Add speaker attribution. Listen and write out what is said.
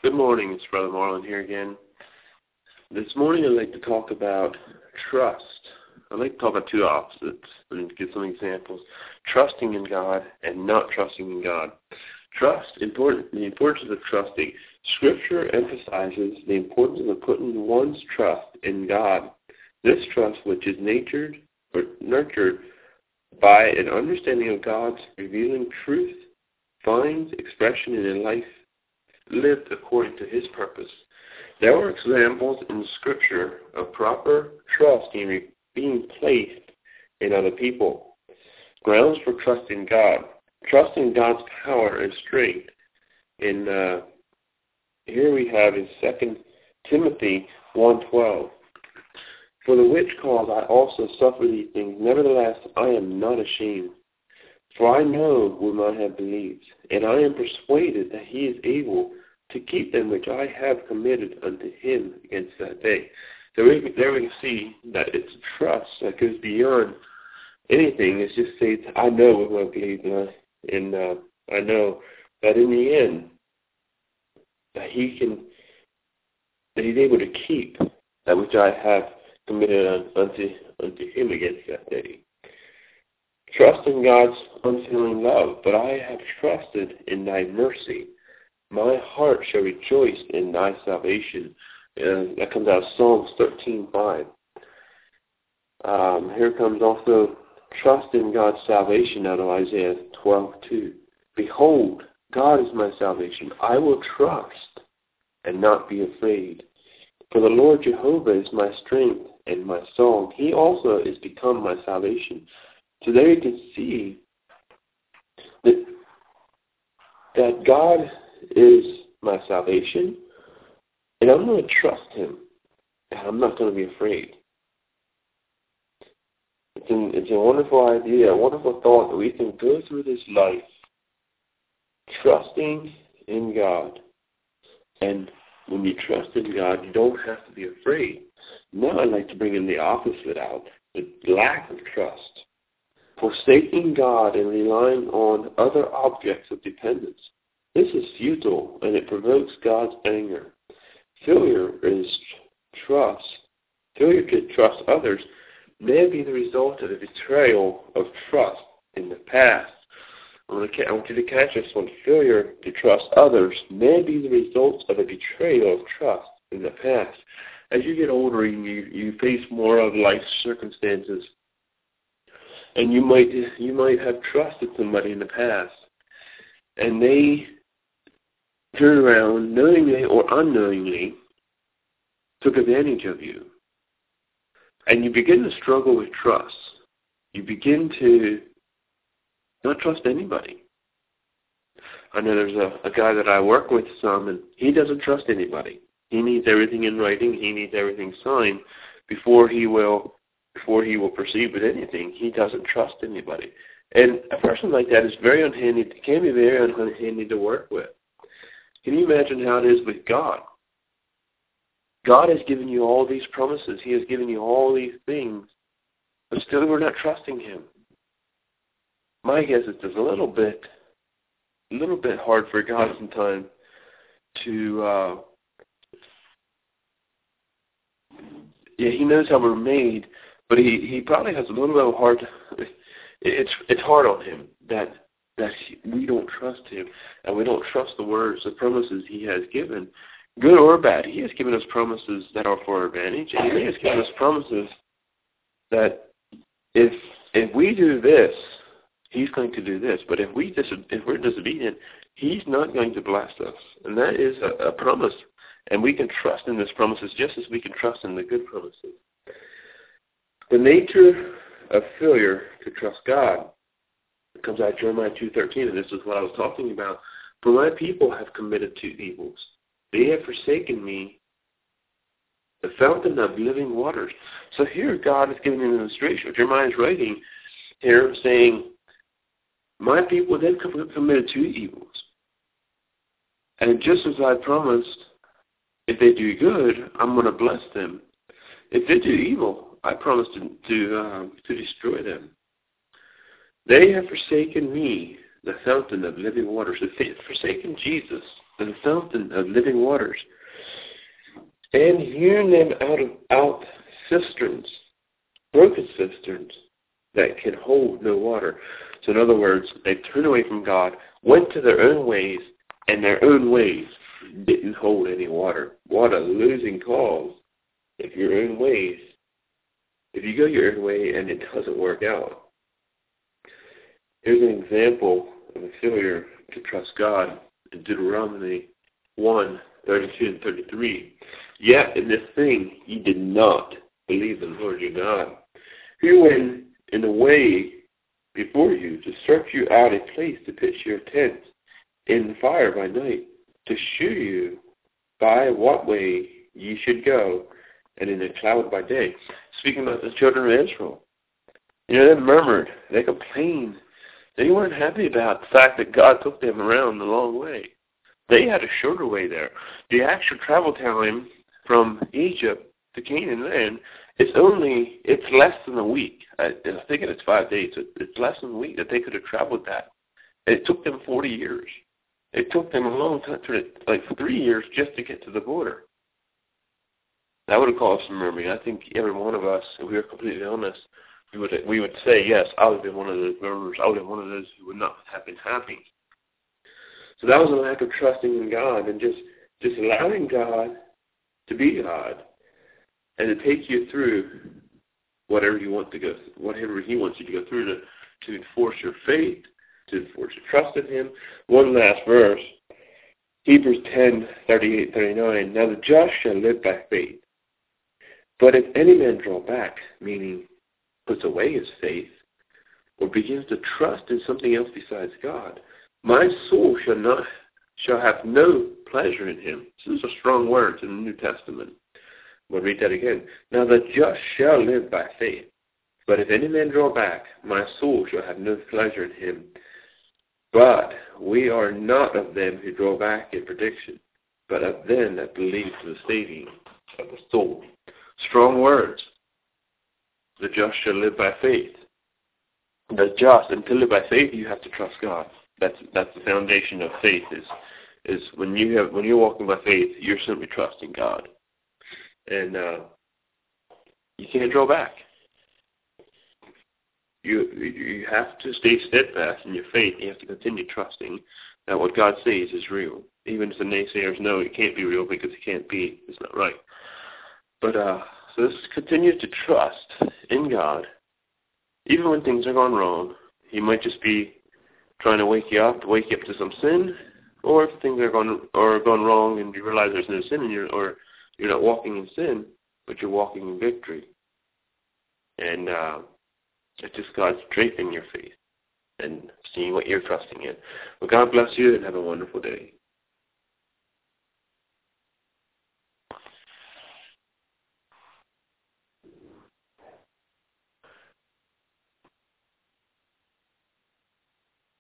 Speaker 1: Good morning, it's Brother Marlon here again. This morning I'd like to talk about trust. I'd like to talk about two opposites and give some examples. Trusting in God and not trusting in God. The importance of trusting. Scripture emphasizes the importance of putting one's trust in God. This trust, which is nurtured by an understanding of God's revealing truth, finds expression in a life lived according to His purpose. There are examples in Scripture of proper trust being placed in other people. Grounds for trusting God. Trusting God's power and strength. Here we have in 2 Timothy 1:12. For the which cause I also suffer these things. Nevertheless, I am not ashamed. For I know whom I have believed, and I am persuaded that He is able to keep them which I have committed unto Him against that day. So there we can see that it's trust that goes beyond anything. It's just saying, I know whom I believe, and I know that in the end, that He's able to keep that which I have committed unto Him against that day. Trust in God's unfailing love, but I have trusted in Thy mercy. My heart shall rejoice in Thy salvation. That comes out of Psalms 13:5. Here comes also trust in God's salvation out of Isaiah 12:2. Behold, God is my salvation. I will trust and not be afraid. For the Lord Jehovah is my strength and my song. He also is become my salvation. So there you can see that God is my salvation, and I'm going to trust Him, and I'm not going to be afraid. It's a wonderful idea, a wonderful thought that we can go through this life trusting in God. And when you trust in God, you don't have to be afraid. Now I'd like to bring in the opposite out, the lack of trust. Forsaking God and relying on other objects of dependence. This is futile, and it provokes God's anger. Failure to trust others may be the result of a betrayal of trust in the past. I want you to catch this one. Failure to trust others may be the result of a betrayal of trust in the past. As you get older, you face more of life's circumstances, and you might have trusted somebody in the past, and they turn around, knowingly or unknowingly, took advantage of you. And you begin to struggle with trust. You begin to not trust anybody. I know there's a guy that I work with some, and he doesn't trust anybody. He needs everything in writing. He needs everything signed before he will proceed with anything. He doesn't trust anybody. And a person like that is very unhandy. It can be very unhandy to work with. Can you imagine how it is with God? God has given you all these promises. He has given you all these things, but still we're not trusting Him. My guess is it's a little bit hard for God sometimes to, He knows how we're made, but He probably has a little bit of hard. It's hard on Him that we don't trust Him, and we don't trust the words, the promises He has given, good or bad. He has given us promises that are for our advantage, and He has given us promises that if we do this, He's going to do this. But if we're disobedient, He's not going to bless us, and that is a promise. And we can trust in His promises just as we can trust in the good promises. The nature of failure to trust God comes out of Jeremiah 2:13, and this is what I was talking about. For my people have committed two evils. They have forsaken me, the fountain of living waters. So here God is giving an illustration. Jeremiah is writing here saying, my people then committed two evils. And just as I promised, if they do good, I'm going to bless them. If they do evil, I promise to destroy them. They have forsaken me, the fountain of living waters. If they have forsaken Jesus, the fountain of living waters, and hewn them out cisterns, broken cisterns that can hold no water. So in other words, they turned away from God, went to their own ways, and their own ways didn't hold any water. What a losing cause if you go your own way and it doesn't work out. Here's an example of a failure to trust God in Deuteronomy 1:32 and 33. Yet in this thing ye did not believe the Lord your God, who went in the way before you to search you out a place to pitch your tents in the fire by night, to shew you by what way ye should go, and in a cloud by day. Speaking about the children of Israel. They murmured, they complained. They weren't happy about the fact that God took them around the long way. They had a shorter way there. The actual travel time from Egypt to Canaan land, it's less than a week. I think it's 5 days. It's less than a week that they could have traveled that. It took them 40 years. It took them a long time, like 3 years just to get to the border. That would have caused some murmuring. I think every one of us, if we were completely honest, we would say, yes, I would have been one of those murmurers. I would have been one of those who would not have been happy. So that was a lack of trusting in God and just allowing God to be God and to take you through whatever you want to go, whatever He wants you to go through to enforce your faith, to enforce your trust in Him. One last verse, Hebrews 10:38-39. Now the just shall live by faith. But if any man draw back, meaning puts away his faith, or begins to trust in something else besides God, my soul shall have no pleasure in him. This is a strong word in the New Testament. We'll read that again. Now the just shall live by faith. But if any man draw back, my soul shall have no pleasure in him. But we are not of them who draw back in prediction, but of them that believe to the saving of the soul. Strong words. The just shall live by faith. The just, and to live by faith, you have to trust God. That's the foundation of faith. Is when you're walking by faith, you're simply trusting God, and you can't draw back. You have to stay steadfast in your faith. You have to continue trusting that what God says is real, even if the naysayers know it can't be real because it can't be. It's not right. But so let's continue to trust in God, even when things are going wrong. He might just be trying to wake you up to some sin, or if things are going wrong and you realize there's no sin in you, or you're not walking in sin, but you're walking in victory. And it's just God strengthening your faith and seeing what you're trusting in. Well, God bless you and have a wonderful day.